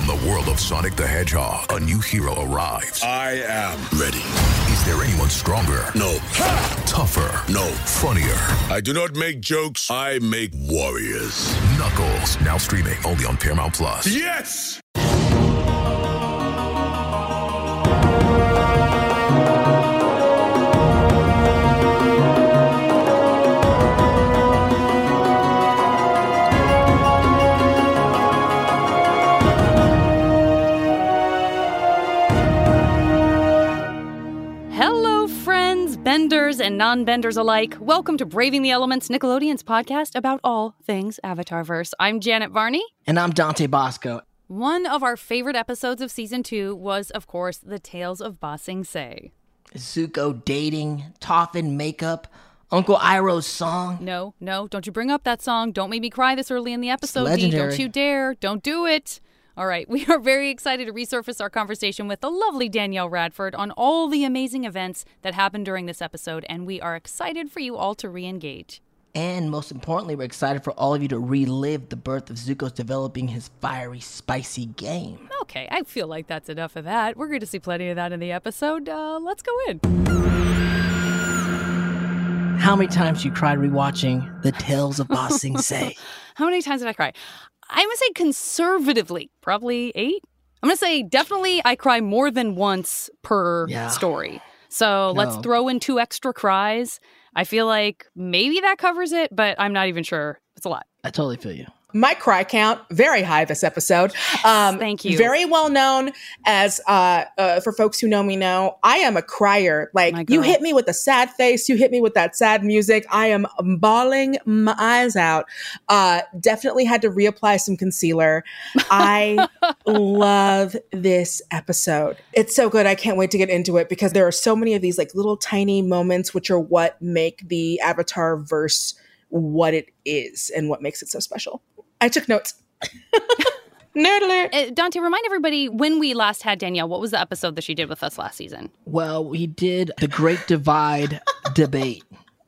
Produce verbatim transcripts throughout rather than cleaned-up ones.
From the world of Sonic the Hedgehog, a new hero arrives. I am ready. Is there anyone stronger? No. Ha! Tougher? No. Funnier? I do not make jokes, I make warriors. Knuckles, now streaming only on Paramount Plus. Yes! Benders and non-benders alike, welcome to Braving the Elements, Nickelodeon's podcast about all things Avatarverse. I'm Janet Varney. And I'm Dante Bosco. One of our favorite episodes of season two was, of course, the Tales of Ba Sing Se. Zuko dating, Toph in makeup, Uncle Iroh's song. No, no, don't you bring up that song. Don't make me cry this early in the episode, Dee. Don't you dare. Don't do it. All right, we are very excited to resurface our conversation with the lovely Danielle Radford on all the amazing events that happened during this episode, and we are excited for you all to re-engage. And most importantly, we're excited for all of you to relive the birth of Zuko's developing his fiery, spicy game. Okay, I feel like that's enough of that. We're going to see plenty of that in the episode. Uh, let's go in. How many times you cried rewatching The Tales of Ba Sing Se? How many times did I cry? I'm going to say conservatively, probably eight. I'm going to say definitely I cry more than once per yeah. story. So no. let's throw in two extra cries. I feel like maybe that covers it, but I'm not even sure. It's a lot. I totally feel you. My cry count, very high this episode. Um, Thank you. Very well known as, uh, uh, for folks who know me know, I am a crier. Like, you hit me with a sad face, you hit me with that sad music, I am bawling my eyes out. Uh, definitely had to reapply some concealer. I love this episode. It's so good. I can't wait to get into it because there are so many of these like little tiny moments which are what make the Avatar verse what it is and what makes it so special. I took notes. Nerd alert. Uh, Dante, remind everybody when we last had Danielle, what was the episode that she did with us last season? Well, we did the Great Divide debate.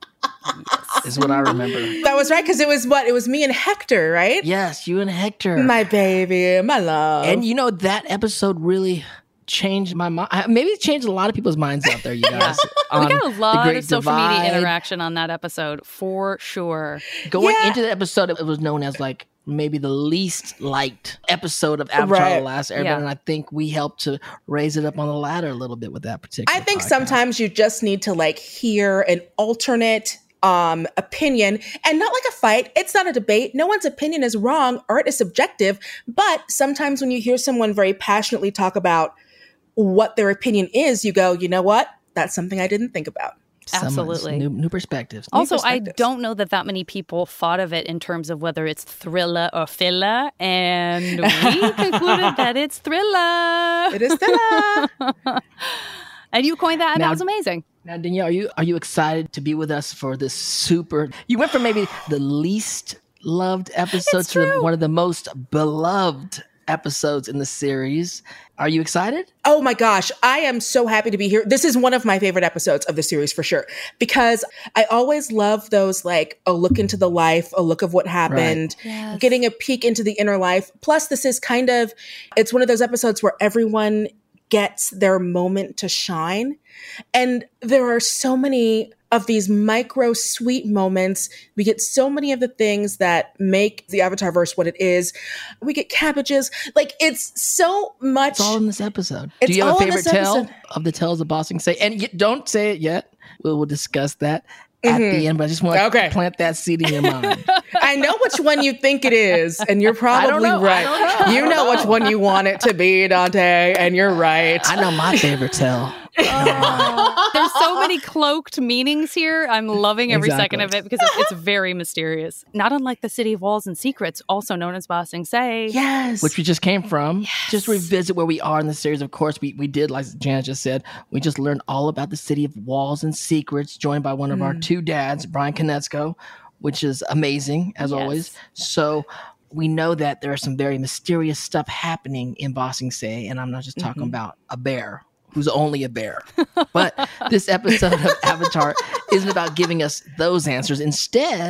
Yes. Is what I remember. That was right, because it was what? It was me and Hector, right? Yes, you and Hector. My baby, my love. And you know, that episode really changed my mind. Maybe it changed a lot of people's minds out there, you guys. Yeah. We got a lot of social Divide. media interaction on that episode, for sure. Going yeah. into the episode, it was known as like maybe the least liked episode of Avatar right. The Last Airbender, yeah. and I think we helped to raise it up on the ladder a little bit with that particular I think podcast. Sometimes you just need to like hear an alternate um, opinion, and not like a fight. It's not a debate. No one's opinion is wrong. Art is subjective. But sometimes when you hear someone very passionately talk about what their opinion is, you go, you know what? That's something I didn't think about. Absolutely. New, new perspectives. Also, new perspectives. I don't know that that many people thought of it in terms of whether it's thriller or filler, and we concluded that it's thriller. It is thriller. And you coined that, and now, that was amazing. Now, Danielle, are you, are you excited to be with us for this super... You went from maybe the least loved episode it's to true. one of the most beloved episodes in the series. Are you excited? Oh my gosh, I am so happy to be here. This is one of my favorite episodes of the series for sure, because I always love those like a look into the life, a look of what happened, right. yes. getting a peek into the inner life. Plus, this is kind of, it's one of those episodes where everyone gets their moment to shine. And there are so many of these micro sweet moments. We get so many of the things that make the Avatarverse what it is. We get cabbages. Like, it's so much. It's all in this episode. It's Do you have all a in favorite this tale episode. of the Tales of Ba Sing Se? And y- don't say it yet. We'll, we'll discuss that at Mhm. the end, but I just want Okay. to plant that seed in your mind. I know which one you think it is, and you're probably know. right. I don't know. You know which one you want it to be, Dante, and you're right. I know my favorite tale. Oh, there's so many cloaked meanings here. I'm loving every Exactly. second of it because it's, it's very mysterious. Not unlike the City of Walls and Secrets, also known as Ba Sing Se. Yes. Which we just came from. Yes. Just revisit where we are in the series. Of course, we, we did, like Janet just said, we just learned all about the City of Walls and Secrets, joined by one of mm. our two dads, Brian Konietzko, which is amazing, as Yes. always. So we know that there is some very mysterious stuff happening in Ba Sing Se, and I'm not just talking mm-hmm. about a bear who's only a bear. But this episode of Avatar isn't about giving us those answers. Instead,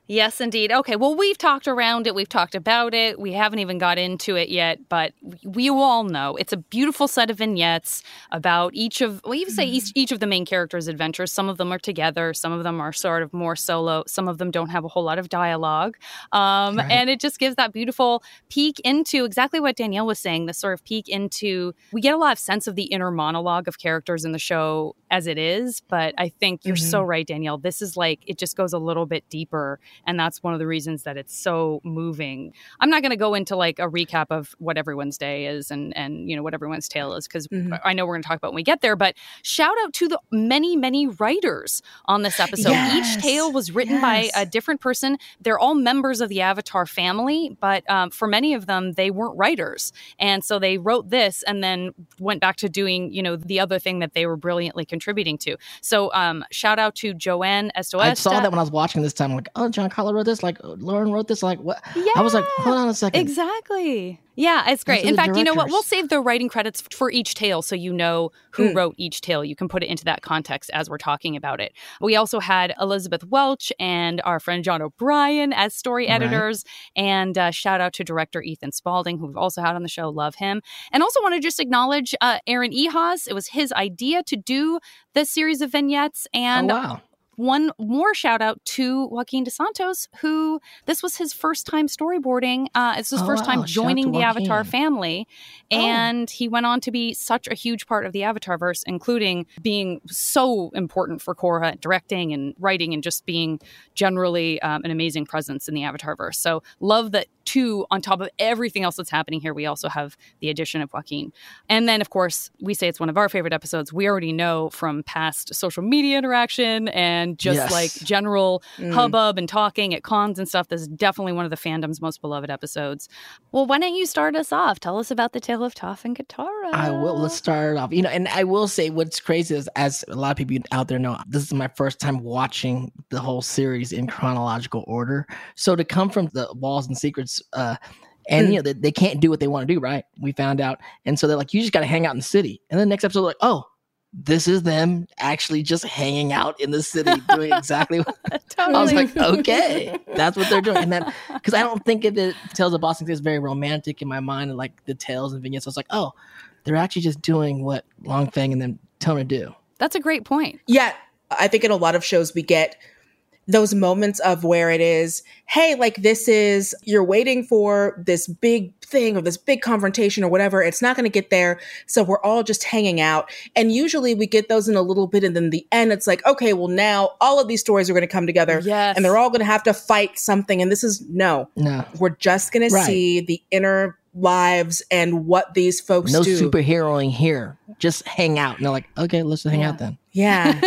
Yes, indeed. Okay, well, we've talked around it. We've talked about it. We haven't even got into it yet, but we all know it's a beautiful set of vignettes about each of, well, you say each, each of the main characters' adventures. Some of them are together. Some of them are sort of more solo. Some of them don't have a whole lot of dialogue. Um, right. And it just gives that beautiful peek into exactly what Danielle was saying, this sort of peek into, we get a lot of sense of the inner monologue of characters in the show as it is, but I think you're mm-hmm. so right, Danielle. This is like, it just goes a little bit deeper. And that's one of the reasons that it's so moving. I'm not going to go into like a recap of what Every Wednesday is and, and you know, what Everyone's Tale is, because mm-hmm. I know we're going to talk about when we get there, but shout out to the many, many writers on this episode. Yes. Each tale was written yes. by a different person. They're all members of the Avatar family, but um, for many of them, they weren't writers. And so they wrote this and then went back to doing, you know, the other thing that they were brilliantly contributing to. So um, shout out to Joanne Estoesta. I saw that when I was watching this time. I'm like, oh, John Carlo wrote this, like Lauren wrote this, like what? Yeah, I was like, hold on a second. Exactly. Yeah, it's great. In fact, directors. You know what? We'll save the writing credits for each tale so you know who mm. wrote each tale. You can put it into that context as we're talking about it. We also had Elizabeth Welch and our friend John O'Brien as story editors. Right. And uh, shout out to director Ethan Spalding, who we've also had on the show. Love him. And also want to just acknowledge uh, Aaron Ehaus. It was his idea to do this series of vignettes. And oh, wow. One more shout out to Joaquin dos Santos, who this was his first time storyboarding. Uh, it's his oh, first wow. time joining the Joaquin. Avatar family. And oh. he went on to be such a huge part of the Avatarverse, including being so important for Korra, directing and writing and just being generally um, an amazing presence in the Avatarverse. So love that too, on top of everything else that's happening here, we also have the addition of Joaquin. And then, of course, we say it's one of our favorite episodes. We already know from past social media interaction and just yes. like general mm. hubbub and talking at cons and stuff. This is definitely one of the fandom's most beloved episodes. Well, why don't you start us off? Tell us about the tale of Toph and Katara. I will. Let's start it off. You know, and I will say what's crazy is, as a lot of people out there know, this is my first time watching the whole series in chronological order. So to come from the Walls and Secrets, uh, and mm. you know they, they can't do what they want to do, right? We found out, and so they're like, you just got to hang out in the city. And then the next episode, like, oh, this is them actually just hanging out in the city doing exactly what totally. I was like, okay, that's what they're doing. And then, because I don't think of the Tales of Boston is very romantic in my mind, and like the tales and vignettes. So I was like, oh, they're actually just doing what Long Feng and them tell them to do. That's a great point. Yeah, I think in a lot of shows we get those moments of where it is, hey, like this is, you're waiting for this big thing or this big confrontation or whatever. It's not going to get there. So we're all just hanging out. And usually we get those in a little bit. And then the end, it's like, okay, well now all of these stories are going to come together yes. and they're all going to have to fight something. And this is no, no. we're just going right. to see the inner lives and what these folks no do. No superheroing here. Just hang out. And they're like, okay, let's hang yeah. out then. Yeah.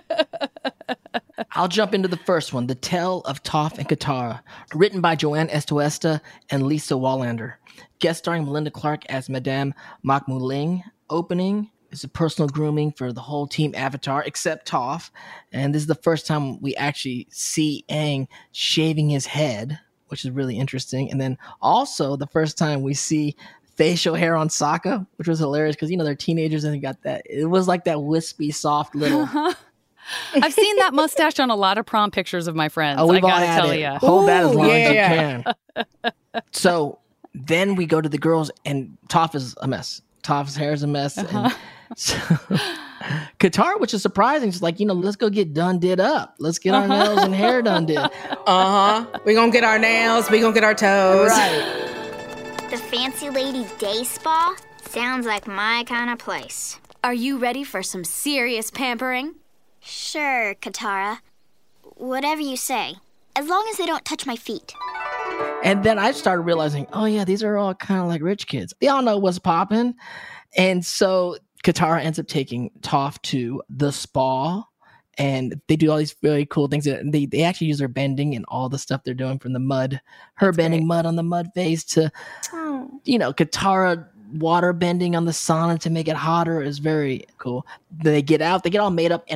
I'll jump into the first one, The Tale of Toph and Katara, written by Joanne Estoesta and Lisa Wallander. Guest starring Melinda Clark as Madame Makmu Ling. Opening is a personal grooming for the whole team Avatar, except Toph. And this is the first time we actually see Aang shaving his head, which is really interesting. And then also the first time we see facial hair on Sokka, which was hilarious because, you know, they're teenagers and they got that. It was like that wispy, soft little... I've seen that mustache on a lot of prom pictures of my friends. Oh, I gotta tell you, hold that as long yeah, as you yeah. can. So then we go to the girls, and Toph is a mess. Toph's hair is a mess. Uh-huh. And so, Katara, which is surprising, she's like, you know, let's go get done did up. Let's get uh-huh. our nails and hair done did. Uh huh. We're gonna get our nails. We're gonna get our toes. Right. The Fancy Lady Day Spa sounds like my kind of place. Are you ready for some serious pampering? Sure, Katara. Whatever you say. As long as they don't touch my feet. And then I started realizing, oh yeah, these are all kind of like rich kids. They all know what's popping. And so Katara ends up taking Toph to the spa. And they do all these really cool things. They they actually use their bending and all the stuff they're doing, from the mud, her That's bending great. mud on the mud face to, oh. you know, Katara water bending on the sauna to make it hotter is very cool. They get out, they get all made up, and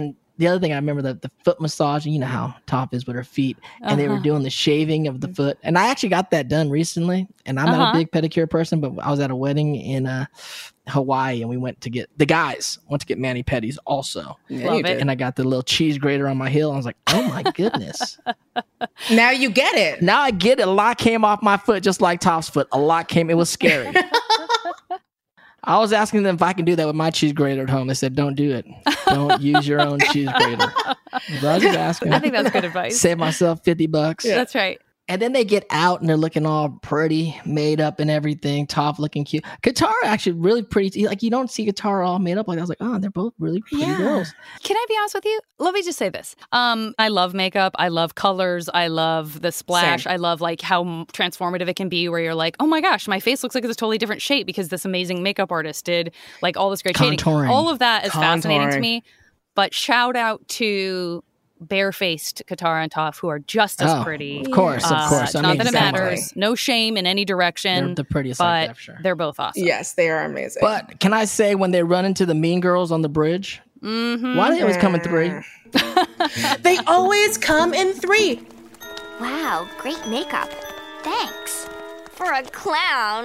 the other thing I remember, the, the foot massage, you know how Toph is with her feet, and uh-huh. they were doing the shaving of the foot. And I actually got that done recently. And I'm uh-huh. not a big pedicure person, but I was at a wedding in uh, Hawaii, and we went to get, the guys went to get mani-pedis also. Yeah, Love it. And I got the little cheese grater on my heel. I was like, oh my goodness. Now you get it. Now I get it. A lot came off my foot, just like Toph's foot. A lot came. It was scary. I was asking them if I can do that with my cheese grater at home. They said, don't do it. Don't use your own cheese grater. I was just asking. I think that's good advice. Save myself fifty bucks. Yeah. That's right. And then they get out and they're looking all pretty, made up and everything. Toph looking cute. Katara actually really pretty. Like, you don't see Katara all made up like that. I was like, oh, they're both really pretty yeah. girls. Can I be honest with you? Let me just say this. Um, I love makeup. I love colors. I love the splash. Same. I love like how transformative it can be where you're like, oh my gosh, my face looks like it's a totally different shape because this amazing makeup artist did like all this great shading. All of that is Contouring. fascinating to me. But shout out to barefaced Katara and Toph, who are just as oh, pretty. Of course, uh, of course. Not I mean, that it exactly. matters. No shame in any direction. They're the prettiest but like that, sure. They're both awesome. Yes, they are amazing. But can I say, when they run into the mean girls on the bridge, mm-hmm. why do they always come in three? They always come in three. Wow, great makeup. Thanks. For a clown.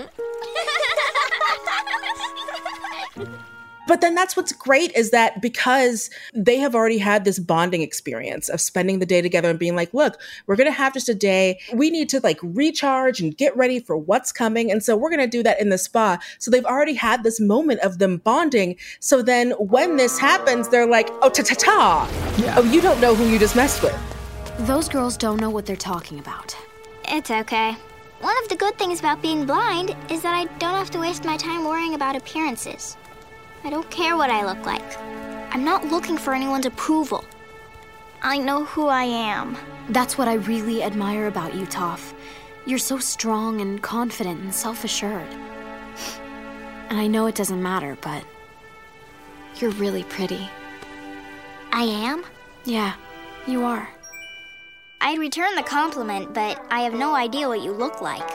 But then that's what's great is that because they have already had this bonding experience of spending the day together and being like, look, we're going to have just a day. We need to like recharge and get ready for what's coming. And so we're going to do that in the spa. So they've already had this moment of them bonding. So then when this happens, they're like, oh, ta-ta-ta. Yeah. Oh, you don't know who you just messed with. Those girls don't know what they're talking about. It's okay. One of the good things about being blind is that I don't have to waste my time worrying about appearances. I don't care what I look like. I'm not looking for anyone's approval. I know who I am. That's what I really admire about you, Toph. You're so strong and confident and self-assured. And I know it doesn't matter, but you're really pretty. I am? Yeah, you are. I'd return the compliment, but I have no idea what you look like.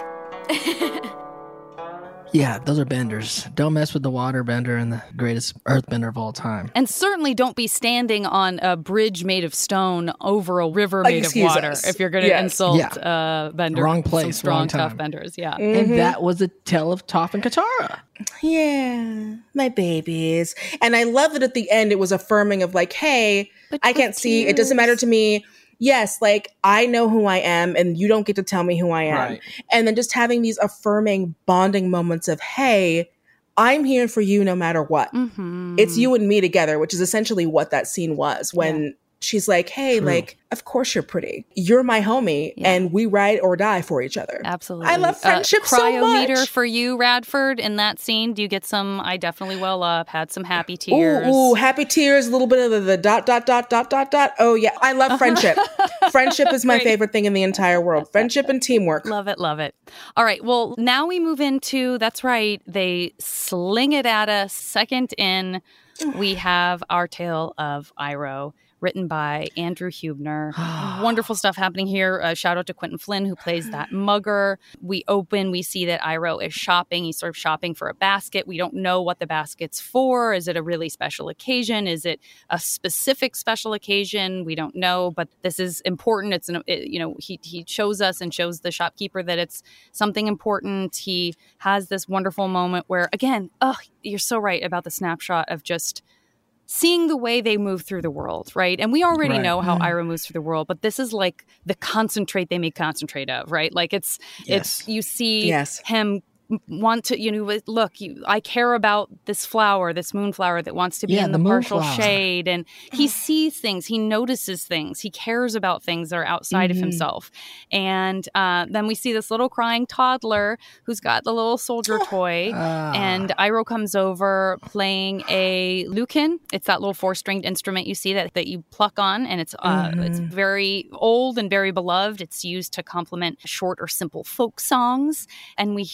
Yeah, those are benders. Don't mess with the water bender and the greatest earthbender of all time. And certainly don't be standing on a bridge made of stone over a river made Excuse of water us. if you're going to Yes. insult Yeah. uh, bender. Wrong place, some strong, wrong time. tough benders. Yeah. Mm-hmm. And that was the tale of Toph and Katara. Yeah, my babies. And I love that at the end it was affirming of like, hey, But I with can't see. It doesn't tears. matter to me. Yes, like I know who I am and you don't get to tell me who I am. Right. And then just having these affirming bonding moments of, hey, I'm here for you no matter what. Mm-hmm. It's you and me together, which is essentially what that scene was when yeah. she's like, hey, True. like, of course you're pretty. You're my homie Yeah. and we ride or die for each other. Absolutely. I love friendship uh, so cryometer much. for you, Radford, in that scene. Do you get some, I definitely well up, had some happy tears. Ooh, ooh, happy tears, a little bit of the, the dot, dot, dot, dot, dot, dot. Oh, yeah. I love friendship. Friendship is my Great. favorite thing in the entire world. Friendship and teamwork. Love it, love it. All right, well, now we move into, that's right, they sling it at us. Second in, we have our tale of Iroh, written by Andrew Hubner. Wonderful stuff happening here. Uh, shout out to Quentin Flynn, who plays that mugger. We open, we see that Iroh is shopping. He's sort of shopping for a basket. We don't know what the basket's for. Is it a really special occasion? Is it a specific special occasion? We don't know, but this is important. It's, an, it, you know, he, he shows us and shows the shopkeeper that it's something important. He has this wonderful moment where, again, oh, you're so right about the snapshot of just seeing the way they move through the world, right? And we already Right. know how Mm. Iroh moves through the world, but this is like the concentrate they make concentrate of, right? Like it's, Yes. it's, you see Yes. him want to, you know, look, you, I care about this flower, this moonflower that wants to be Yeah, in the, the partial moonflower. shade. And he sees things, he notices things, he cares about things that are outside Mhm. of himself. And uh, then we see this little crying toddler who's got the little soldier toy. Ah. And Iroh comes over playing a lukin. It's that little four-stringed instrument you see that, that you pluck on, and it's uh, Mhm. it's very old and very beloved. It's used to complement short or simple folk songs. And we hear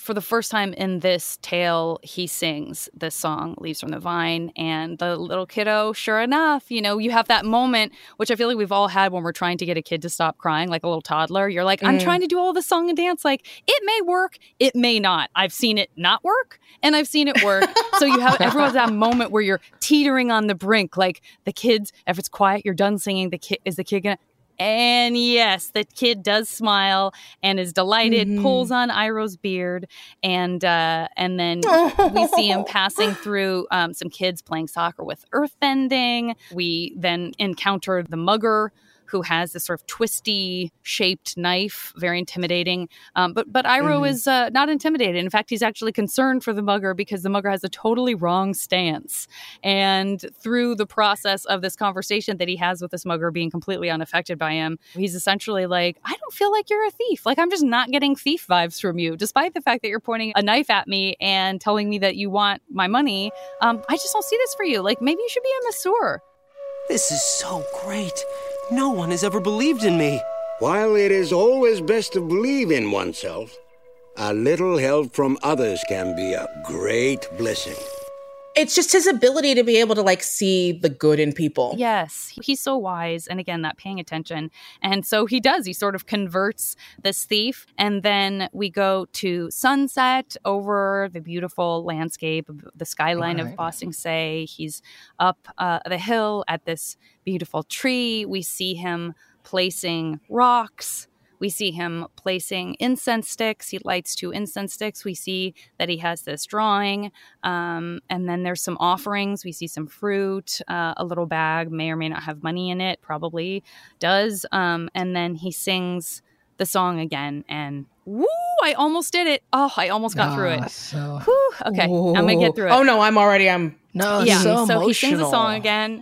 for the first time in this tale, he sings this song, Leaves from the Vine, and the little kiddo, sure enough, you know, you have that moment, which I feel like we've all had when we're trying to get a kid to stop crying, like a little toddler. You're like, I'm mm. trying to do all the song and dance. Like, it may work, it may not. I've seen it not work, and I've seen it work. So you have everyone's that moment where you're teetering on the brink, like the kids, if it's quiet, you're done singing, the kid, is the kid gonna... And yes, the kid does smile and is delighted, mm-hmm. pulls on Iroh's beard, and uh, and then we see him passing through um, some kids playing soccer with earthbending. We then encounter the mugger, who has this sort of twisty shaped knife, very intimidating. Um, but but Iroh mm. is uh, not intimidated. In fact, he's actually concerned for the mugger because the mugger has a totally wrong stance. And through the process of this conversation that he has with this mugger being completely unaffected by him, he's essentially like, I don't feel like you're a thief. Like, I'm just not getting thief vibes from you, despite the fact that you're pointing a knife at me and telling me that you want my money. Um, I just don't see this for you. Like, maybe you should be a masseur. This is so great. No one has ever believed in me. While it is always best to believe in oneself, a little help from others can be a great blessing. It's just his ability to be able to, like, see the good in people. Yes. He's so wise. And again, that paying attention. And so he does. He sort of converts this thief. And then we go to sunset over the beautiful landscape of the skyline right. of Ba Sing Se. He's up uh, the hill at this beautiful tree. We see him placing rocks. We see him placing incense sticks. He lights two incense sticks. We see that he has this drawing. Um, and then there's some offerings. We see some fruit, uh, a little bag, may or may not have money in it, probably does. Um, and then he sings the song again. And woo, I almost did it. Oh, I almost got oh, through it. So... Whew, okay, Whoa. I'm going to get through it. Oh, no, I'm already, I'm... No, yeah, so, so he sings the song again.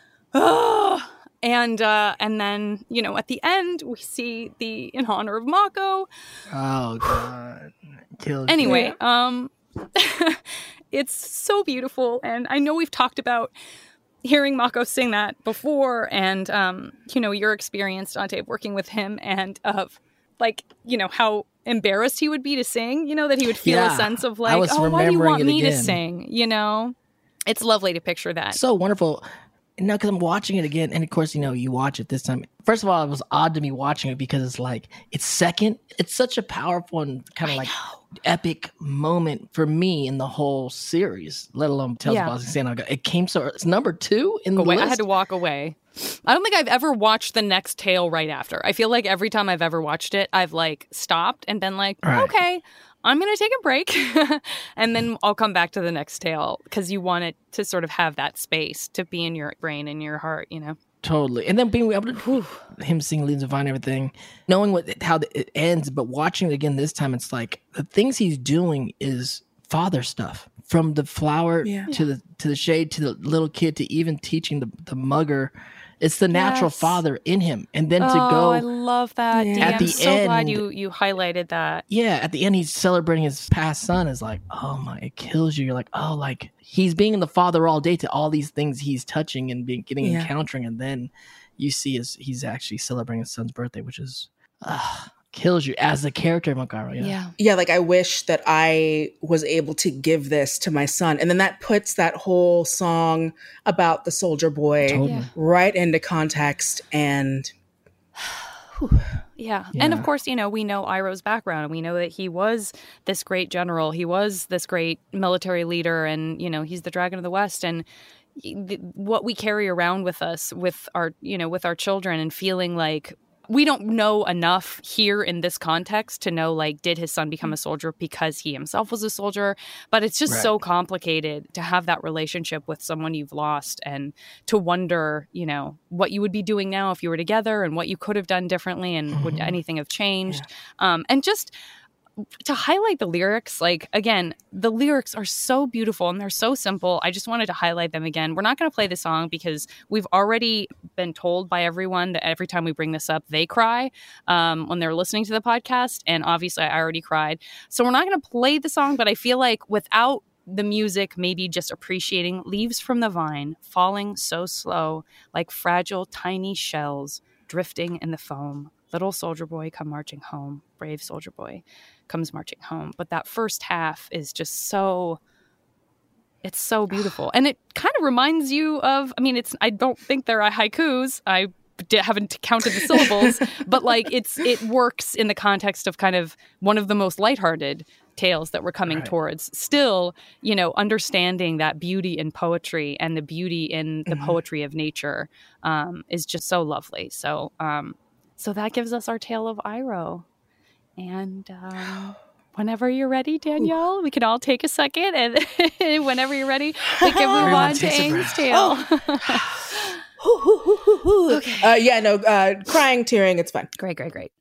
Oh, And uh, and then, you know, at the end, we see the In Honor of Mako. Oh, God. Killed anyway, um, it's so beautiful. And I know we've talked about hearing Mako sing that before. And, um, you know, your experience, Dante, working with him and of, like, you know, how embarrassed he would be to sing, you know, that he would feel yeah, a sense of, like, oh, why do you want me again. to sing? You know, it's lovely to picture that. So wonderful. No, because I'm watching it again, and of course, you know, you watch it this time. First of all, it was odd to me watching it because it's like, it's second. It's such a powerful and kind of like know. epic moment for me in the whole series, let alone Tales yeah. of Ba Sing Se. It came so, it's number two in the away. list. I had to walk away. I don't think I've ever watched the next tale right after. I feel like every time I've ever watched it, I've like stopped and been like, right. okay, I'm going to take a break and then I'll come back to the next tale because you want it to sort of have that space to be in your brain and your heart, you know? Totally. And then being able to, whew, him sing Leaves of Vine and everything, knowing what how it ends, but watching it again this time, it's like the things he's doing is father stuff. From the flower yeah. to the to the shade to the little kid to even teaching the, the mugger. It's the natural yes. father in him. And then oh, to go... I love that. Yeah. At I'm the so end, glad you, you highlighted that. Yeah, at the end, he's celebrating his past son. Is like, oh my, it kills you. You're like, oh, like, he's being the father all day to all these things he's touching and being, getting yeah. encountering. And then you see his, he's actually celebrating his son's birthday, which is... Uh, kills you as the character of Makaro. Yeah. yeah. Yeah. Like, I wish that I was able to give this to my son. And then that puts that whole song about the soldier boy totally. right into context. And yeah. yeah. And of course, you know, we know Iroh's background and we know that he was this great general. He was this great military leader and, you know, he's the Dragon of the West. And what we carry around with us with our, you know, with our children and feeling like, we don't know enough here in this context to know, like, did his son become a soldier because he himself was a soldier? But it's just right. so complicated to have that relationship with someone you've lost and to wonder, you know, what you would be doing now if you were together and what you could have done differently and mm-hmm. would anything have changed? Yeah. Um, and just to highlight the lyrics, like, again, the lyrics are so beautiful and they're so simple. I just wanted to highlight them again. We're not going to play the song because we've already been told by everyone that every time we bring this up, they cry um, when they're listening to the podcast. And obviously I already cried. So we're not going to play the song, but I feel like without the music, maybe just appreciating leaves from the vine, falling so slow, like fragile, tiny shells drifting in the foam. little soldier boy come marching home, brave soldier boy comes marching home. But that first half is just so, it's so beautiful. And it kind of reminds you of, I mean, it's, I don't think there are haikus. I d- haven't counted the syllables, but like it's, it works in the context of kind of one of the most lighthearted tales that we're coming right. towards. Still, you know, understanding that beauty in poetry and the beauty in the mm-hmm. poetry of nature um, is just so lovely. So, um, so that gives us our tale of Iroh. And um, whenever you're ready, Danielle, we can all take a second, and whenever you're ready, we can move on to Aang's tale. Oh. okay. uh, yeah, no, uh, crying, tearing, it's fun. Great, great, great.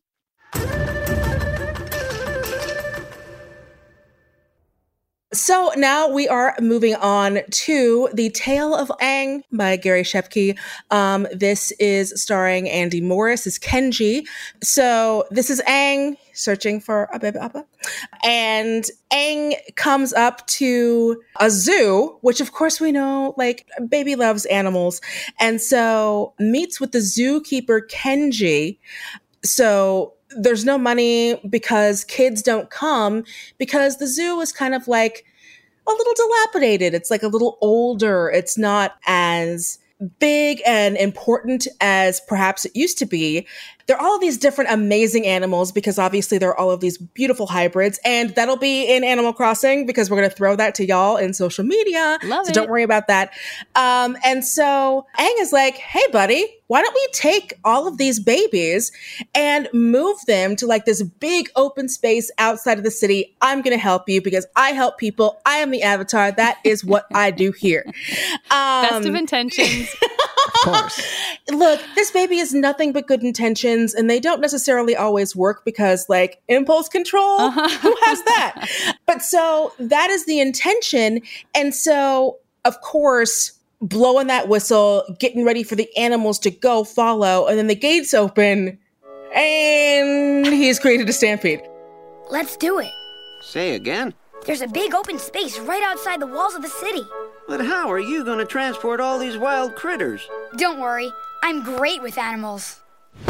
So now we are moving on to The Tale of Aang by Gary Shepke. Um, this is starring Andy Morris as Kenji. So this is Aang searching for a baby appa. And Aang comes up to a zoo, which of course we know, like, baby loves animals. And so meets with the zookeeper Kenji. So there's no money because kids don't come because the zoo is kind of like a little dilapidated. It's like a little older. It's not as big and important as perhaps it used to be. There are all of these different amazing animals because obviously there are all of these beautiful hybrids, and that'll be in Animal Crossing because we're going to throw that to y'all in social media. Love so it. Don't worry about that. Um, and so Aang is like, hey, buddy, why don't we take all of these babies and move them to like this big open space outside of the city? I'm going to help you because I help people. I am the Avatar. That is what I do here. Um, Best of intentions. Of course. Look, this baby is nothing but good intentions, and they don't necessarily always work because, like, impulse control, uh-huh. who has that? But so that is the intention. And so, of course, blowing that whistle, getting ready for the animals to go follow, and then the gates open, and he's created a stampede. Let's do it. Say again? There's a big open space right outside the walls of the city. But how are you going to transport all these wild critters? Don't worry, I'm great with animals.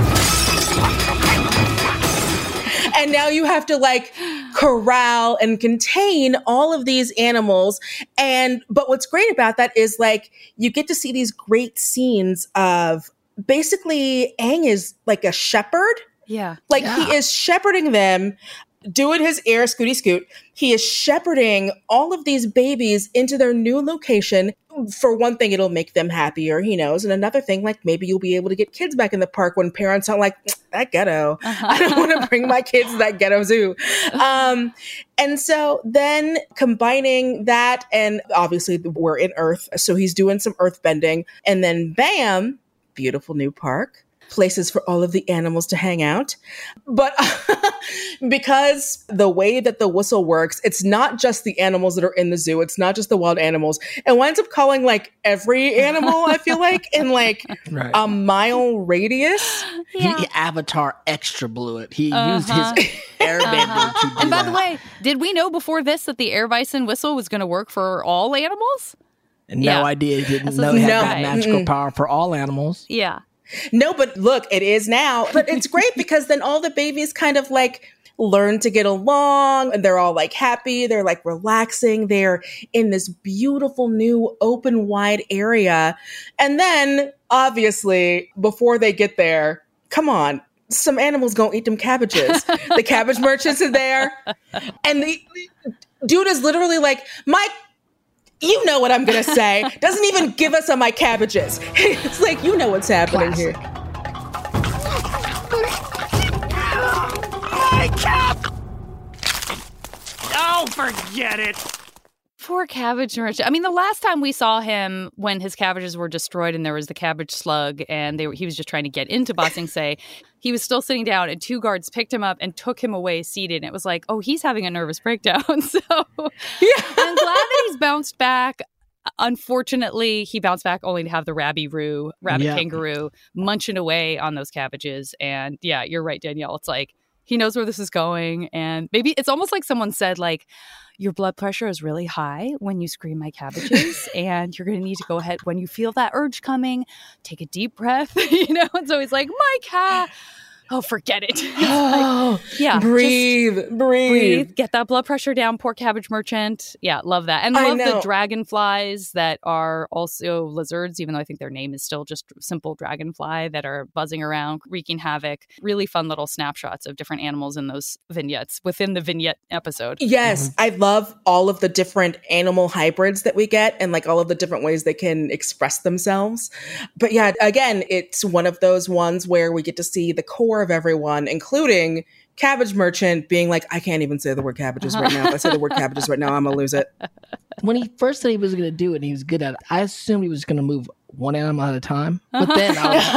And now you have to like corral and contain all of these animals. And, but what's great about that is like, you get to see these great scenes of basically Aang is like a shepherd. Yeah. Like yeah. he is shepherding them, doing his air scooty scoot. He is shepherding all of these babies into their new location. For one thing, it'll make them happier, he knows. And another thing, like maybe you'll be able to get kids back in the park when parents aren't like, that ghetto. Uh-huh. I don't want to bring my kids to that ghetto zoo. Um, and so then combining that, and obviously we're in Earth, so he's doing some earth bending. And then bam, beautiful new park. Places for all of the animals to hang out. But because the way that the whistle works, it's not just the animals that are in the zoo. It's not just the wild animals. It winds up calling like every animal, I feel like, in like right. a mile radius. Yeah. He Avatar extra blew it. He uh-huh. used his airbender uh-huh. to do And by that. the way, did we know before this that the air bison whistle was going to work for all animals? No yeah. idea. He didn't know he had no. that magical Mm-mm. power for all animals. Yeah. No, but look, it is now. But it's great because then all the babies kind of like learn to get along and they're all like happy. They're like relaxing. They're in this beautiful new open wide area. And then obviously before they get there, come on, some animals gonna eat them cabbages. The cabbage merchants are there. And the dude is literally like, my you know what I'm going to say. Doesn't even give us on my cabbages. It's like, you know what's happening Classic. Here. My cap! Oh, forget it. Poor cabbage merchant. I mean, the last time we saw him when his cabbages were destroyed and there was the cabbage slug and they were, he was just trying to get into Ba Sing Se, he was still sitting down and two guards picked him up and took him away seated. And it was like, oh, he's having a nervous breakdown. So yeah. I'm glad that he's bounced back. Unfortunately, he bounced back only to have the Rabby Roo, rabbit yeah. kangaroo, munching away on those cabbages. And yeah, you're right, Danielle. It's like, he knows where this is going. And maybe it's almost like someone said, like, your blood pressure is really high when you scream my cabbages, and you're going to need to go ahead when you feel that urge coming, take a deep breath, you know? And so he's like, my cat, Oh, forget it. Oh, like, yeah. Breathe, breathe. Breathe. Get that blood pressure down, poor Cabbage Merchant. Yeah, love that. And love the dragonflies that are also lizards, even though I think their name is still just simple dragonfly, that are buzzing around, wreaking havoc. Really fun little snapshots of different animals in those vignettes within the vignette episode. Yes, mm-hmm. I love all of the different animal hybrids that we get and like all of the different ways they can express themselves. But yeah, again, it's one of those ones where we get to see the core of everyone, including Cabbage Merchant being like, I can't even say the word cabbages right now. If I say the word cabbages right now, I'm going to lose it. When he first said he was going to do it and he was good at it, I assumed he was going to move one animal at a time. But then I was like,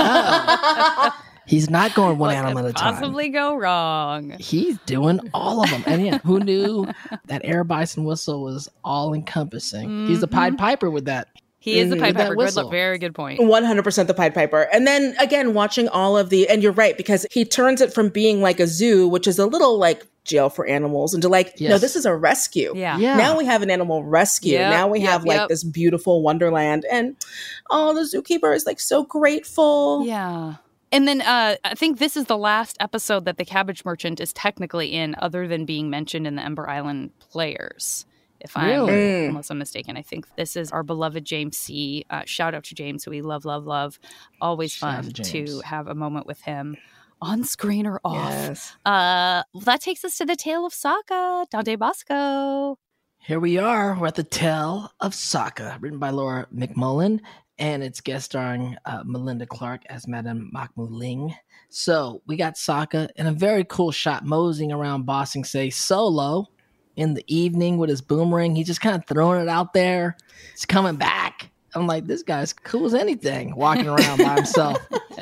oh, he's not going one animal at a time. Possibly go wrong. He's doing all of them. And yeah, who knew that air bison whistle was all encompassing? Mm-hmm. He's the Pied Piper with that. He is the Pied Piper. Good look. Very good point. one hundred percent the Pied Piper. And then again, watching all of the, and you're right, because he turns it from being like a zoo, which is a little like jail for animals, into like, yes. no, this is a rescue. Yeah. yeah. Now we have an animal rescue. Yep, now we yep, have like yep. this beautiful wonderland. And oh, the zookeeper is like so grateful. Yeah. And then uh, I think this is the last episode that the Cabbage Merchant is technically in, other than being mentioned in the Ember Island Players. If I'm, really? mm. unless I'm mistaken, I think this is our beloved James C. Uh, shout out to James, who we love, love, love. Always shout fun to, to have a moment with him, on screen or off. Yes. Uh, well, that takes us to the Tale of Sokka, Dante Bosco. Here we are. We're at the Tale of Sokka, written by Laura McMullen, and it's guest starring uh, Melinda Clark as Madame Makmu Ling. So we got Sokka in a very cool shot, moseying around Ba Sing Se solo. In the evening with his boomerang, he's just kind of throwing it out there. He's coming back. I'm like, this guy's cool as anything, walking around by himself,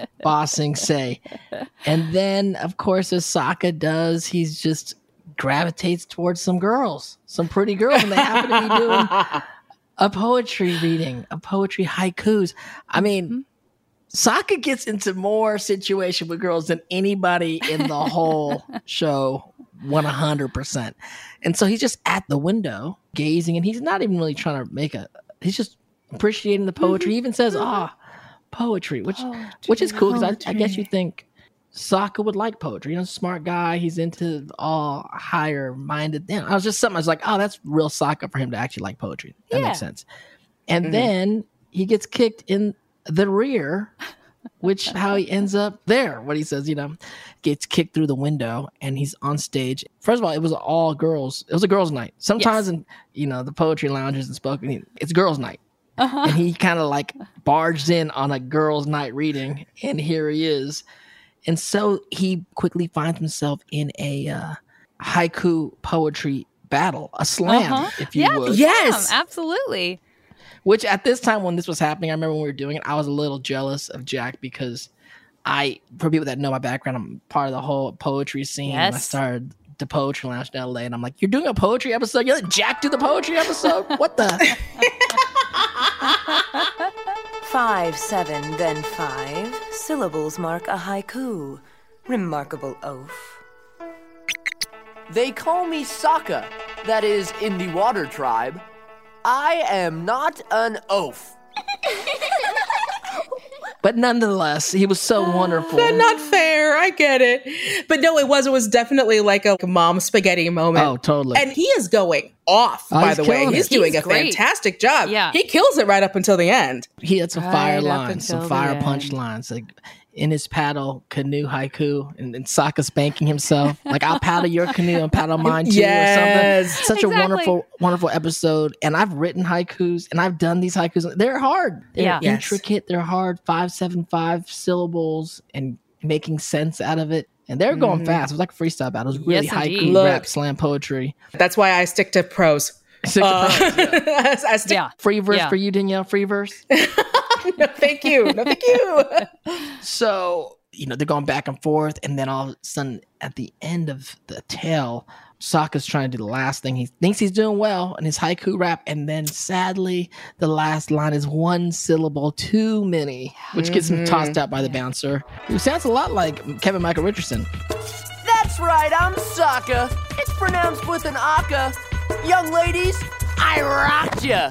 Ba Sing Se. And then, of course, as Sokka does, he's just gravitates towards some girls, some pretty girls, and they happen to be doing a poetry reading, a poetry haikus. I mean, mm-hmm. Sokka gets into more situation with girls than anybody in the whole show, one hundred percent. And so he's just at the window gazing, and he's not even really trying to make a, he's just appreciating the poetry. He even says, ah, oh, poetry, which poetry, which is cool, because I, I guess you think Sokka would like poetry. You know, smart guy. He's into all higher minded. You know, I was just something, I was like, oh, that's real Sokka for him to actually like poetry. That yeah. makes sense. And mm-hmm. then he gets kicked in the rear, which how he ends up there. What he says, you know, gets kicked through the window, and he's on stage. First of all, it was all girls. It was a girls' night. Sometimes yes. in, you know, the poetry lounges and spoken, it's girls' night. Uh-huh. And he kind of like barged in on a girls' night reading, and here he is. And so he quickly finds himself in a uh, haiku poetry battle, a slam, uh-huh. if you yes, would. Yes, absolutely. Which at this time when this was happening, I remember when we were doing it, I was a little jealous of Jack, because I, for people that know my background, I'm part of the whole poetry scene. Yes. I started the Poetry Lounge in L A, and I'm like, you're doing a poetry episode? You let Jack do the poetry episode? What the? Five, seven, then five. Syllables mark a haiku. Remarkable oaf. They call me Sokka, that is, in the water tribe. I am not an oaf. But nonetheless, he was so wonderful. That's not fair. I get it. But no, it was. It was definitely like a mom spaghetti moment. Oh, totally. And he is going off, oh, by the way. He's it. doing he's a great. fantastic job. Yeah. He kills it right up until the end. He had some right fire lines, some fire punch lines. Like in his paddle canoe haiku, and, and Sokka spanking himself. Like, I'll paddle your canoe and paddle mine too, yes. or something. Such exactly. a wonderful, wonderful episode. And I've written haikus, and I've done these haikus. They're hard. They're yeah. intricate. Yes. They're hard. Five, seven, five syllables, and making sense out of it. And they're going mm. fast. It was like a freestyle battle. It was really yes, haiku, Look, rap, slam poetry. That's why I stick to prose. Stick to uh, prose, yeah. I stick yeah. Free verse yeah. for you, Danielle. Free verse. No, thank you. No, thank you. So, you know, they're going back and forth. And then all of a sudden, at the end of the tale, Sokka's trying to do the last thing. He thinks he's doing well in his haiku rap. And then, sadly, the last line is one syllable too many, which gets him tossed out by the bouncer, who sounds a lot like Kevin Michael Richardson. That's right, I'm Sokka. It's pronounced with an aka. Young ladies, I rocked ya.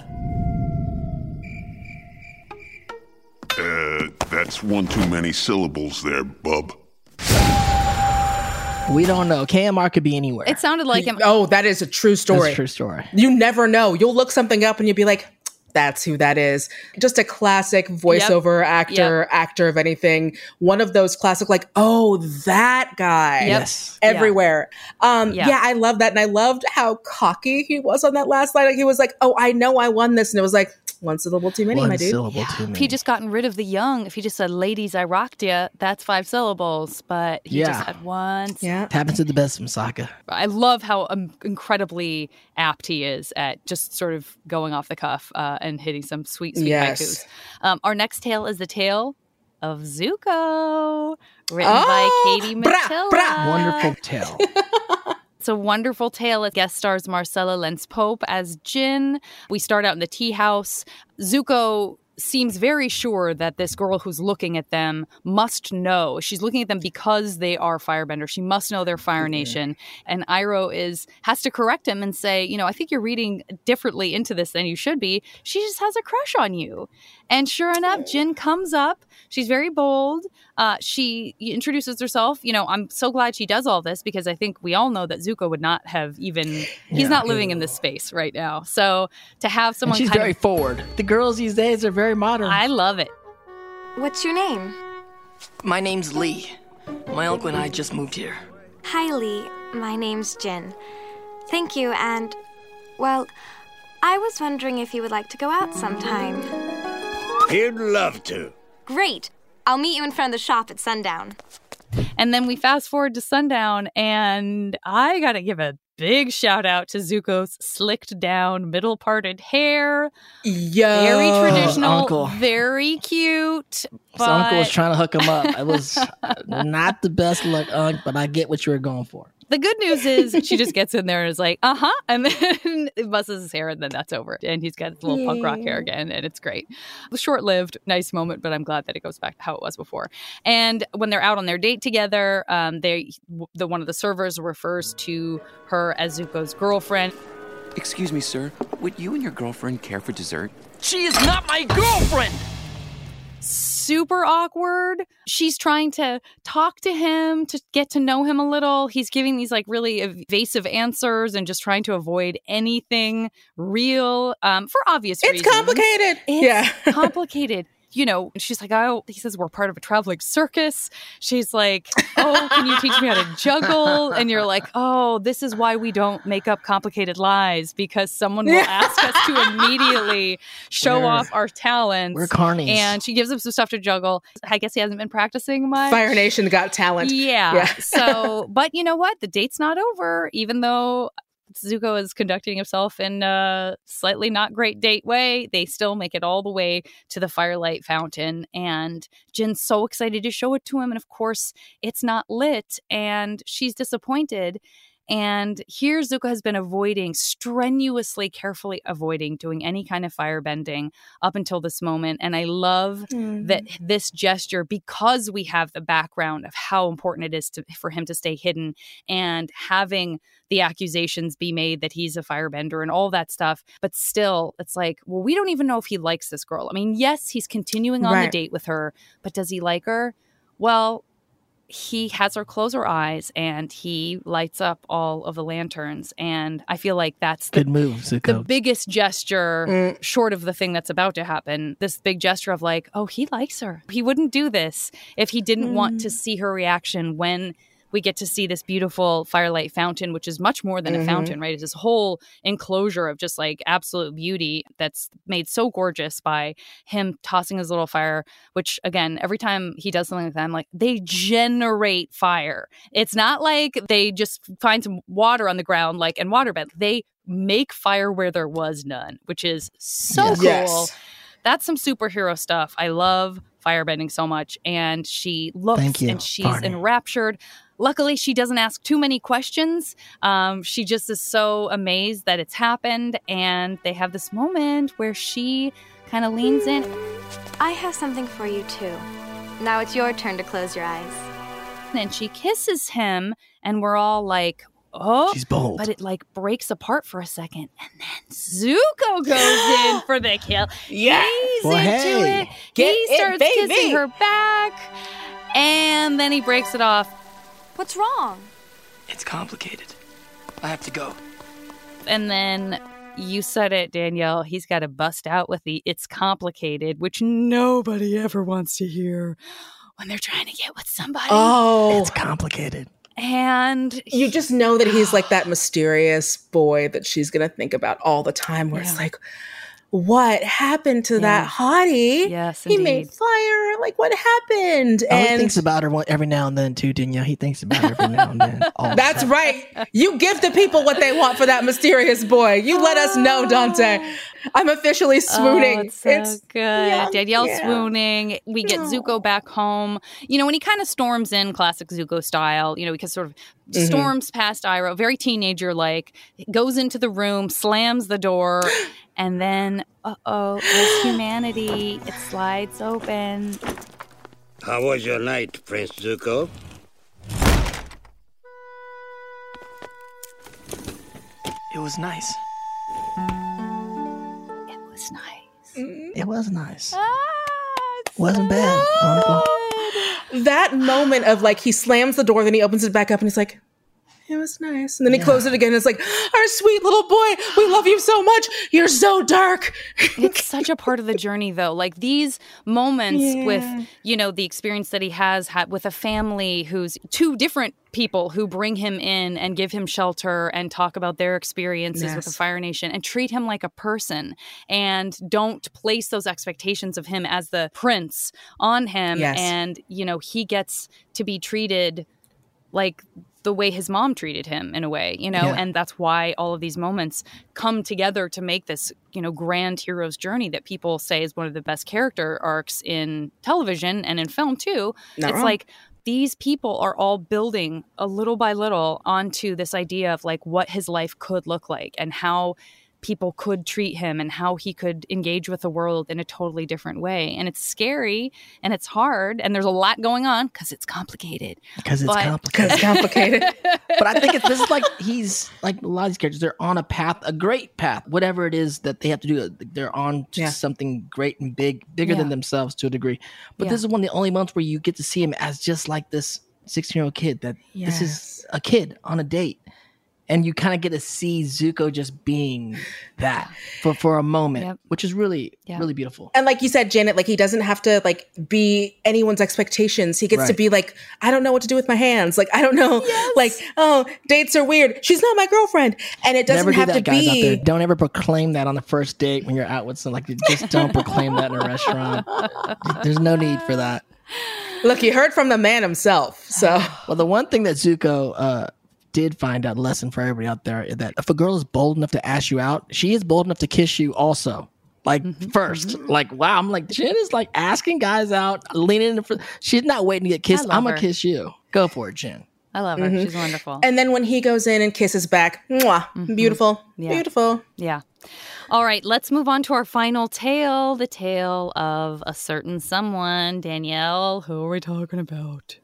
Uh, that's one too many syllables there, bub. We don't know. K M R could be anywhere. It sounded like him. Oh, that is a true story. That's a true story. You never know. You'll look something up and you'll be like, that's who that is. Just a classic voiceover yep. actor, yep. actor of anything. One of those classic, like, oh, that guy. Yep. Yes. Everywhere. Yeah. Um, yeah. yeah, I love that. And I loved how cocky he was on that last line. Like, he was like, oh, I know I won this. And it was like, one syllable too many, one my dude. syllable yeah. too many. If he just gotten rid of the young, if he just said, ladies, I rocked ya, that's five syllables. But he yeah. just had one. Yeah. It happens to the best from Sokka. I love how um, incredibly apt he is at just sort of going off the cuff uh, and hitting some sweet, sweet yes. haikus. Um, our next tale is the tale of Zuko, written oh, by Katie Matilla. Brah, brah. Wonderful tale. It's a wonderful tale. It guest stars Marcella Lentz Pope as Jin. We start out in the tea house. Zuko seems very sure that this girl who's looking at them must know. She's looking at them because they are firebenders. She must know they're Fire Nation. And Iroh is has to correct him and say, you know, I think you're reading differently into this than you should be. She just has a crush on you. And sure enough, Jin comes up. She's very bold. Uh, she introduces herself. You know, I'm so glad she does all this because I think we all know that Zuko would not have even, he's yeah, not living in this space right now. So to have someone and she's kind very of, forward. The girls these days are very modern. I love it. What's your name? My name's Lee. My uncle and I just moved here. Hi, Lee. My name's Jin. Thank you, and, well, I was wondering if you would like to go out sometime. He'd love to. Great. I'll meet you in front of the shop at sundown. And then we fast forward to sundown, and I gotta give a big shout out to Zuko's slicked down, middle parted hair. Yo. Very traditional, uncle. very cute. But... So uncle was trying to hook him up. It was not the best luck, Unc, but I get what you were going for. The good news is she just gets in there and is like, uh-huh, and then it busses his hair, and then that's over. And he's got his little punk rock hair again, and it's great. A short-lived, nice moment, but I'm glad that it goes back to how it was before. And when they're out on their date together, um, they the one of the servers refers to her as Zuko's girlfriend. Excuse me, sir. Would you and your girlfriend care for dessert? She is not my girlfriend! Super awkward. She's trying to talk to him to get to know him a little. He's giving these like really evasive answers and just trying to avoid anything real um, for obvious it's reasons. It's complicated. It's yeah. complicated. You know, she's like, oh, he says we're part of a traveling circus. She's like, oh, can you teach me how to juggle? And you're like, oh, this is why we don't make up complicated lies, because someone will ask us to immediately show we're, off our talents. We're carnies. And she gives him some stuff to juggle. I guess he hasn't been practicing much. Fire Nation got talent. Yeah. yeah. So, but you know what? The date's not over, even though Zuko is conducting himself in a slightly not great date way. They still make it all the way to the Firelight Fountain, and Jin's so excited to show it to him. And of course, it's not lit, and she's disappointed. And here Zuko has been avoiding, strenuously, carefully avoiding doing any kind of firebending up until this moment. And I love mm. that this gesture, because we have the background of how important it is to, for him to stay hidden, and having the accusations be made that he's a firebender and all that stuff. But still, it's like, well, we don't even know if he likes this girl. I mean, yes, he's continuing on right. the date with her, but does he like her? Well, he has her close her eyes and he lights up all of the lanterns. And I feel like that's the, Good move, Zuko. the biggest gesture mm. short of the thing that's about to happen. This big gesture of like, oh, he likes her. He wouldn't do this if he didn't mm. want to see her reaction when we get to see this beautiful Firelight Fountain, which is much more than mm-hmm. a fountain, right? It's this whole enclosure of just like absolute beauty that's made so gorgeous by him tossing his little fire, which again, every time he does something like that, I'm like, they generate fire. It's not like they just find some water on the ground, like in waterbed. They make fire where there was none, which is so yes. cool. Yes. That's some superhero stuff. I love firebending so much. And she looks and she's Barney. enraptured. Luckily, she doesn't ask too many questions. Um, she just is so amazed that it's happened. And they have this moment where she kind of leans in. I have something for you, too. Now it's your turn to close your eyes. And she kisses him, and we're all like, oh. She's bold. But it like breaks apart for a second. And then Zuko goes in for the kill. Yeah. He's well, into hey. it. Get he starts it, baby. kissing her back. And then he breaks it off. What's wrong? It's complicated. I have to go. And then you said it, Danielle. He's got to bust out with the "it's complicated," which nobody ever wants to hear when they're trying to get with somebody. Oh, it's complicated. And you just know that he's like that mysterious boy that she's going to think about all the time, where yeah. it's like, what happened to yeah. that hottie? Yes, he indeed. made fire. Like, what happened? Oh, and he thinks about her every now and then too, Danielle. He thinks about her every now and then. That's right. You give the people what they want for that mysterious boy. You let us know, Dante. I'm officially swooning. Oh, it's so it's good. Young, Danielle's yeah. swooning. We get oh. Zuko back home. You know, when he kind of storms in, classic Zuko style, you know, he kind of sort of mm-hmm. storms past Iroh, very teenager-like, goes into the room, slams the door, and then, uh-oh, there's humanity. It slides open. How was your night, Prince Zuko? It was nice. It was nice. It was nice. Ah, Wasn't so bad. Good. That moment of like, he slams the door, then he opens it back up and he's like, it was nice. And then he yeah. closed it again. And it's like, our sweet little boy, we love you so much. You're so dark. It's such a part of the journey, though. Like these moments yeah. with, you know, the experience that he has had with a family who's two different people who bring him in and give him shelter and talk about their experiences yes. with the Fire Nation and treat him like a person and don't place those expectations of him as the prince on him. Yes. And, you know, he gets to be treated like the way his mom treated him in a way, you know, yeah. and that's why all of these moments come together to make this, you know, grand hero's journey that people say is one of the best character arcs in television and in film too. Not it's wrong. Like these people are all building a little by little onto this idea of like what his life could look like and how people could treat him and how he could engage with the world in a totally different way. And it's scary and it's hard and there's a lot going on because it's complicated. Because it's but, complicated. It's complicated. But I think it's, this is like, he's like a lot of these characters, they're on a path, a great path, whatever it is that they have to do. They're on to yeah. something great and big, bigger Yeah. than themselves to a degree. But Yeah. this is one of the only months where you get to see him as just like this sixteen-year-old kid, that Yes. this is a kid on a date. And you kind of get to see Zuko just being that for, for a moment, Yep. which is really, Yeah. really beautiful. And like you said, Janet, like he doesn't have to like be anyone's expectations. He gets to Right. be like, I don't know what to do with my hands. Like, I don't know. Yes. Like, oh, dates are weird. She's not my girlfriend. And it doesn't Never do have that, to guys out there. be. Don't ever proclaim that on the first date when you're out with someone. Like, just don't proclaim that in a restaurant. There's no need for that. Look, he heard from the man himself. So, Well, the one thing that Zuko uh, did find out, a lesson for everybody out there, is that if a girl is bold enough to ask you out, she is bold enough to kiss you also. Like, Mm-hmm. first. Like, wow. I'm like, Jen is like asking guys out, leaning in. For, she's not waiting to get kissed. I love I'm going her. to kiss you. Go for it, Jen. I love her. Mhm. She's wonderful. and then when he goes in and kisses back, mwah, beautiful, Yeah. beautiful. Yeah. All right, let's move on to our final tale, the tale of a certain someone. Danielle, who are we talking about?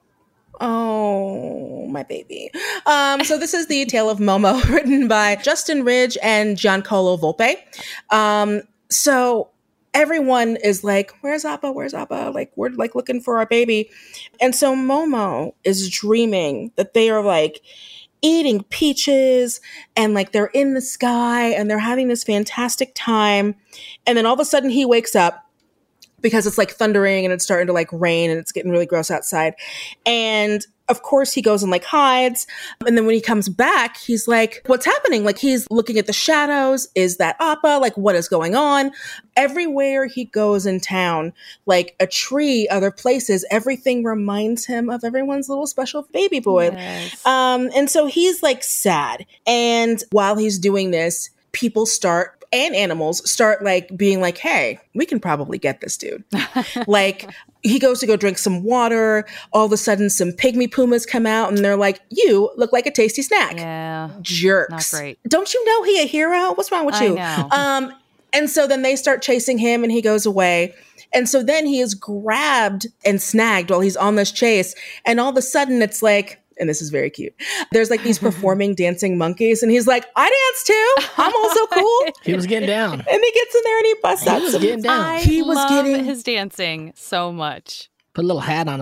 Oh, my baby. Um, so this is the tale of Momo, written by Justin Ridge and Giancarlo Volpe. Um, so everyone is like, where's Appa? Where's Appa? Like, we're like looking for our baby. And so Momo is dreaming that they are like eating peaches and like they're in the sky and they're having this fantastic time. And then all of a sudden he wakes up because it's like thundering and it's starting to like rain and it's getting really gross outside. And of course he goes and like hides. And then when he comes back, he's like, what's happening? Like he's looking at the shadows. Is that Appa? Like what is going on? Everywhere he goes in town, like a tree, other places, everything reminds him of everyone's little special baby boy. Yes. Um, and so he's like sad. And while he's doing this, people start and animals start like being like, hey, we can probably get this dude. Like he goes to go drink some water. All of a sudden some pygmy pumas come out and they're like, you look like a tasty snack. Yeah. Jerks. Not great. Don't you know he a hero? What's wrong with I you? know. Um, and so then they start chasing him and he goes away. And so then he is grabbed and snagged while he's on this chase. And all of a sudden it's like, and this is very cute, there's like these performing dancing monkeys. And he's like, I dance too. I'm also cool. He was getting down. And he gets in there and he busts He out was some- getting down. I He was love getting- his dancing so much. Put a little hat on him.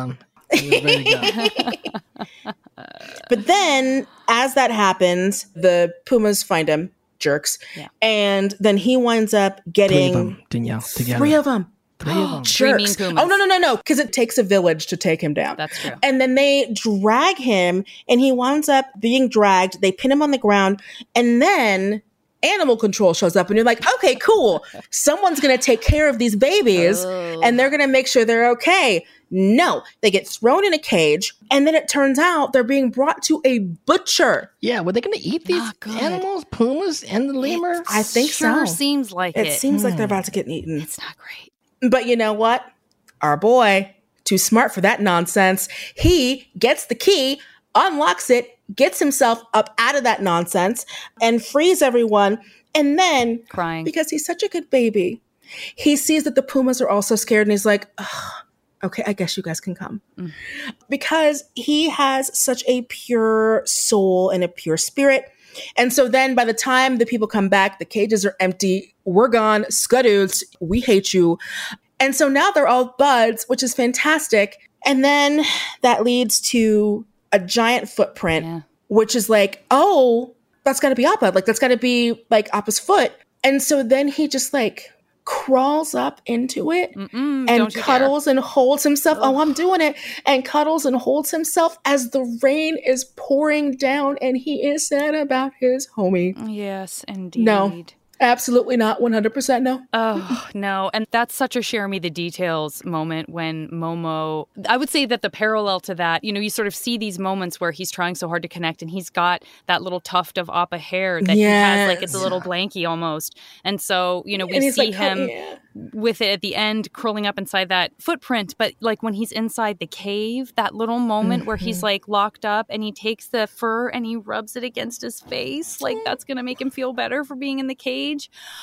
Ready to go. But then, as that happens, the pumas find him, jerks, yeah. and then he winds up getting three of them, Danielle, together. Three of them. Three of them. Jerks. Oh, no, no, no, no. Because it takes a village to take him down. That's true. And then they drag him, and he winds up being dragged. They pin him on the ground, and then animal control shows up, and you're like, okay, cool. Someone's going to take care of these babies, oh. and they're going to make sure they're okay. No, they get thrown in a cage, and then it turns out they're being brought to a butcher. Yeah, were they going to eat these animals, pumas, and the lemur? It, I think sure so. seems like it. It seems mm. like they're about to get eaten. It's not great. But you know what? Our boy, too smart for that nonsense. He gets the key, unlocks it, gets himself up out of that nonsense, and frees everyone. And then, crying because he's such a good baby, he sees that the pumas are also scared, and he's like, oh, okay, I guess you guys can come. Mm. Because he has such a pure soul and a pure spirit. And so then by the time the people come back, the cages are empty. We're gone. Skadoots. We hate you. And so now they're all buds, which is fantastic. And then that leads to a giant footprint, yeah. which is like, oh, that's got to be Appa. Like, that's got to be like Appa's foot. And so then he just like crawls up into it Mm-mm, and cuddles and holds himself. Ugh. Oh, I'm doing it. And cuddles and holds himself as the rain is pouring down, and he is sad about his homie. Yes, indeed. No, absolutely not. one hundred percent no. Oh, no. And that's such a share me the details moment when Momo, I would say that the parallel to that, you know, you sort of see these moments where he's trying so hard to connect, and he's got that little tuft of Appa hair that yes. he has, like it's a little blankie almost. And so, you know, we see like, him oh, yeah. with it at the end curling up inside that footprint. But like when he's inside the cave, that little moment mm-hmm. where he's like locked up and he takes the fur and he rubs it against his face, like that's going to make him feel better for being in the cage.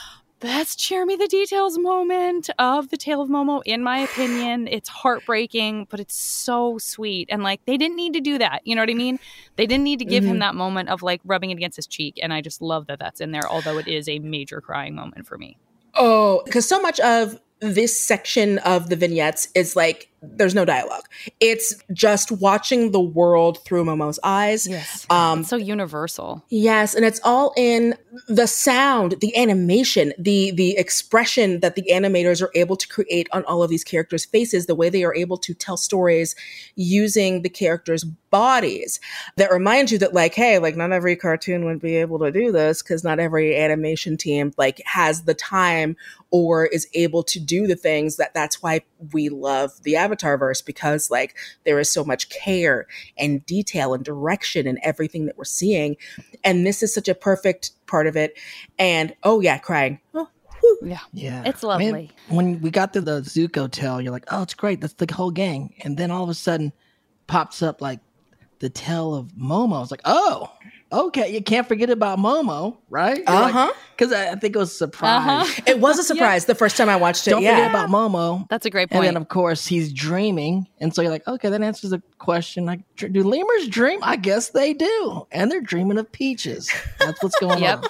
Best share me the details moment of the Tale of Momo, in my opinion. It's heartbreaking, but it's so sweet. And like, they didn't need to do that. You know what I mean? They didn't need to give mm-hmm. him that moment of like rubbing it against his cheek. And I just love that that's in there, although it is a major crying moment for me. Oh, because so much of this section of the vignettes is like, there's no dialogue. It's just watching the world through Momo's eyes. Yes. Um, it's so universal. Yes. And it's all in the sound, the animation, the the expression that the animators are able to create on all of these characters' faces, the way they are able to tell stories using the characters' bodies. That reminds you that like, hey, like not every cartoon would be able to do this because not every animation team like has the time or is able to do the things that that's why we love the Avatarverse, because like there is so much care and detail and direction in everything that we're seeing. And this is such a perfect part of it. And oh yeah, crying. Oh, yeah. Yeah. It's lovely. Man, when we got to the Zuko tale, you're like, oh, it's great. That's the whole gang. And then all of a sudden pops up like the tale of Momo. I was like, oh, okay. You can't forget about Momo, right? Uh-huh. Because like, I, I think it was a surprise. Uh-huh. It was a surprise yeah. the first time I watched it. Don't yeah. forget about Momo. That's a great point. And then, of course, he's dreaming. And so you're like, okay, that answers the question. Like, do lemurs dream? I guess they do. And they're dreaming of peaches. That's what's going yep.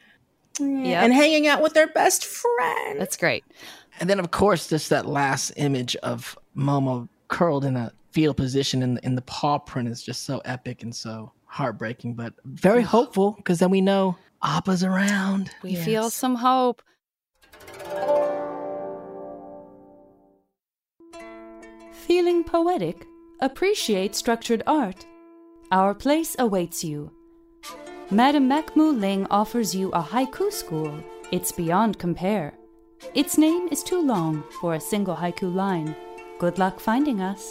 on. Yeah. And hanging out with their best friend. That's great. And then, of course, just that last image of Momo curled in a fetal position in the, in the paw print is just so epic and so heartbreaking, but very hopeful, because then we know Appa's around. We yes. feel some hope. Feeling poetic? Appreciate structured art. Our place awaits you. Madame Macmu Ling offers you a haiku school. It's beyond compare. Its name is too long for a single haiku line. Good luck finding us.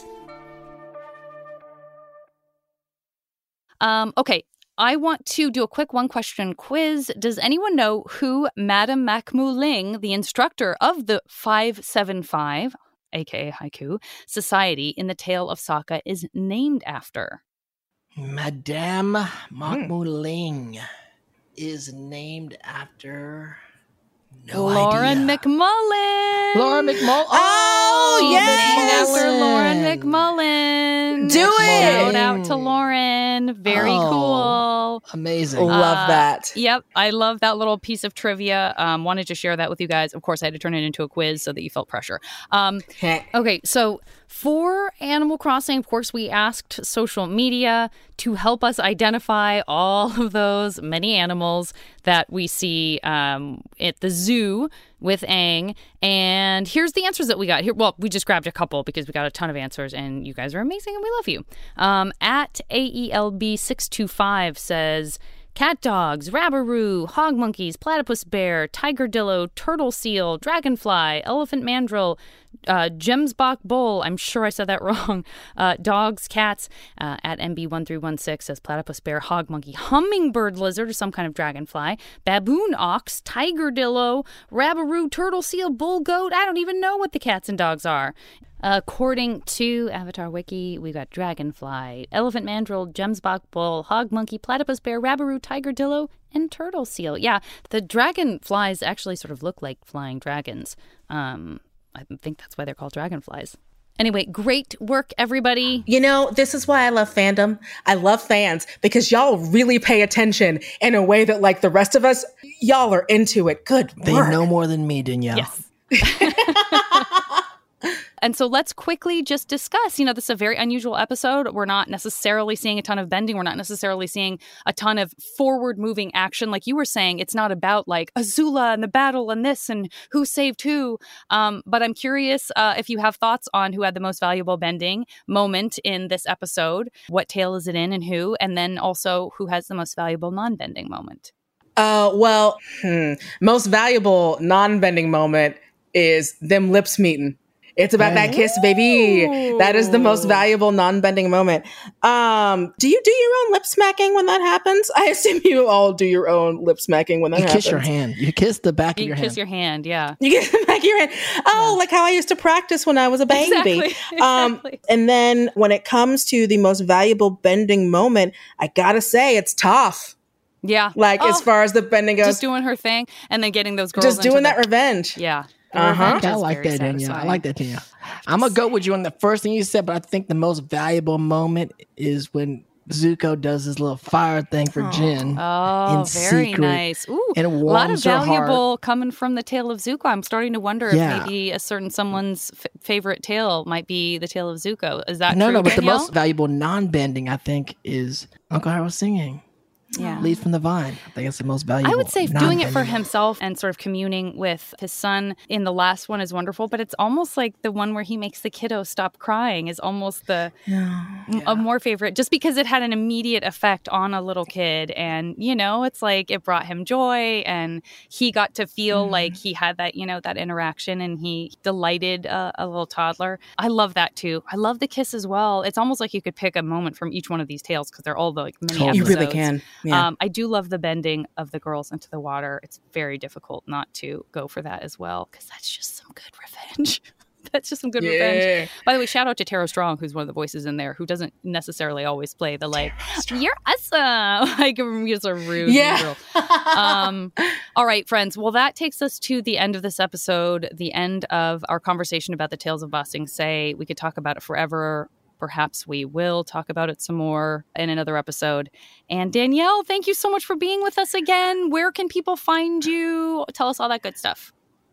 Um, okay, I want to do a quick one-question quiz. Does anyone know who Madame Macmu Ling, the instructor of the five seven five, aka Haiku, Society in the Tale of Sokka, is named after? Madame Macmu hmm. Ling is named after... No Lauren idea. McMullen. Lauren McMullen. Oh, Oh, yes! After Lauren McMullen. Do it! Shout out to Lauren. Very Oh, cool. Amazing. Love Uh, that. Yep. I love that little piece of trivia. Um, wanted to share that with you guys. Of course, I had to turn it into a quiz so that you felt pressure. Um, okay. So for Animal Crossing, of course, we asked social media to help us identify all of those many animals that we see um, at the zoo with Aang. And here's the answers that we got here. Well, we just grabbed a couple because we got a ton of answers, and you guys are amazing, and we love you. Um, at A E L B six two five says, cat dogs, rabberoo, hog monkeys, platypus bear, tigerdillo, turtle seal, dragonfly, elephant mandrill, uh, Gemsbach bull, I'm sure I said that wrong, uh, dogs, cats, uh, at M B one three one six says platypus bear, hog monkey, hummingbird lizard or some kind of dragonfly, baboon ox, tigerdillo, rabberoo, turtle seal, bull goat, I don't even know what the cats and dogs are. According to Avatar Wiki, we've got dragonfly, elephant mandrill, Gemsbach bull, hog monkey, platypus bear, rabberoo, tigerdillo, and turtle seal. Yeah, the dragonflies actually sort of look like flying dragons. Um, I think that's why they're called dragonflies. Anyway, great work, everybody. You know, this is why I love fandom. I love fans because y'all really pay attention in a way that, like, the rest of us, y'all are into it. Good work. They know more than me, Danielle. Yes. And so let's quickly just discuss, you know, this is a very unusual episode. We're not necessarily seeing a ton of bending. We're not necessarily seeing a ton of forward moving action. Like you were saying, it's not about like Azula and the battle and this and who saved who. Um, but I'm curious uh, if you have thoughts on who had the most valuable bending moment in this episode. What tale is it in and who? And then also who has the most valuable non-bending moment? Uh, well, hmm, most valuable non-bending moment is them lips meeting. It's about that kiss, baby. That is the most valuable non-bending moment. Um, do you do your own lip smacking when that happens? I assume you all do your own lip smacking when that you happens. You kiss your hand. You kiss the back you of your hand. You kiss hand. your hand, yeah. You kiss the back of your hand. Oh, yeah. Like how I used to practice when I was a baby. Exactly. Um, exactly. And then when it comes to the most valuable bending moment, I gotta say it's Toph. Yeah. Like oh, as far as the bending goes. Just doing her thing and then getting those girls Just doing that the, revenge. Yeah. Uh-huh. I like that, Danielle. I like that, Danielle. I'm going to go with you on the first thing you said, but I think the most valuable moment is when Zuko does his little fire thing for oh. Jin. Oh, in very secret, nice. Ooh, and it a lot of valuable heart. coming from the tale of Zuko. I'm starting to wonder yeah. if maybe a certain someone's f- favorite tale might be the tale of Zuko. Is that no, true, no? But Danielle? the most valuable non-bending, I think, is Uncle Harold singing. Yeah. Lead from the Vine. I think it's the most valuable. I would say doing it for himself and sort of communing with his son in the last one is wonderful, but it's almost like the one where he makes the kiddo stop crying is almost the yeah. a more favorite, just because it had an immediate effect on a little kid. And, you know, it's like it brought him joy and he got to feel mm. like he had that, you know, that interaction and he delighted uh, a little toddler. I love that too. I love the kiss as well. It's almost like you could pick a moment from each one of these tales because they're all the like mini episodes. You really can. Yeah. Um, I do love the bending of the girls into the water. It's very difficult not to go for that as well because that's just some good revenge. That's just some good yeah. revenge. By the way, shout out to Tara Strong, who's one of the voices in there, who doesn't necessarily always play the like, you're awesome. Like, you're so rude. Yeah. um, all right, friends. Well, that takes us to the end of this episode, the end of our conversation about the Tales of Ba Sing Se. We could talk about it forever. Perhaps we will talk about it some more in another episode. And Danielle, thank you so much for being with us again. Where can people find you? Tell us all that good stuff.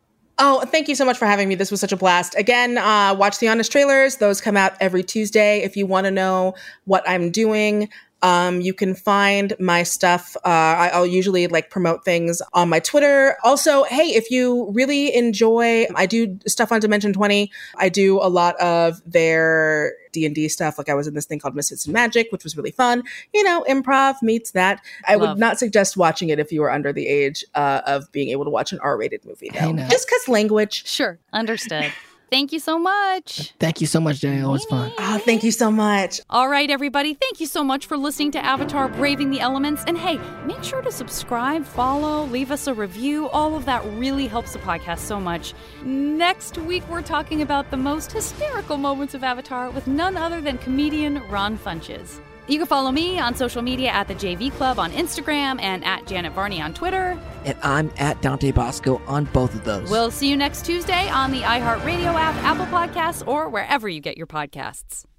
Oh, thank you so much for having me. This was such a blast. Again, uh, watch the Honest trailers. Those come out every Tuesday. If you want to know what I'm doing, Um, you can find my stuff. Uh, I, I'll usually like promote things on my Twitter. Also, hey, if you really enjoy, I do stuff on Dimension twenty. I do a lot of their D and D stuff. Like I was in this thing called Misfits and Magic, which was really fun. You know, improv meets that. I Love. would not suggest watching it if you were under the age uh, of being able to watch an R-rated movie. Though. Hey, no. Just because language. Sure. Understood. Thank you so much. Thank you so much, Danielle. It was fun. Oh, thank you so much. All right, everybody. Thank you so much for listening to Avatar Braving the Elements. And hey, make sure to subscribe, follow, leave us a review. All of that really helps the podcast so much. Next week, we're talking about the most hysterical moments of Avatar with none other than comedian Ron Funches. You can follow me on social media at the J V Club on Instagram and at Janet Varney on Twitter. And I'm at Dante Bosco on both of those. We'll see you next Tuesday on the iHeartRadio app, Apple Podcasts, or wherever you get your podcasts.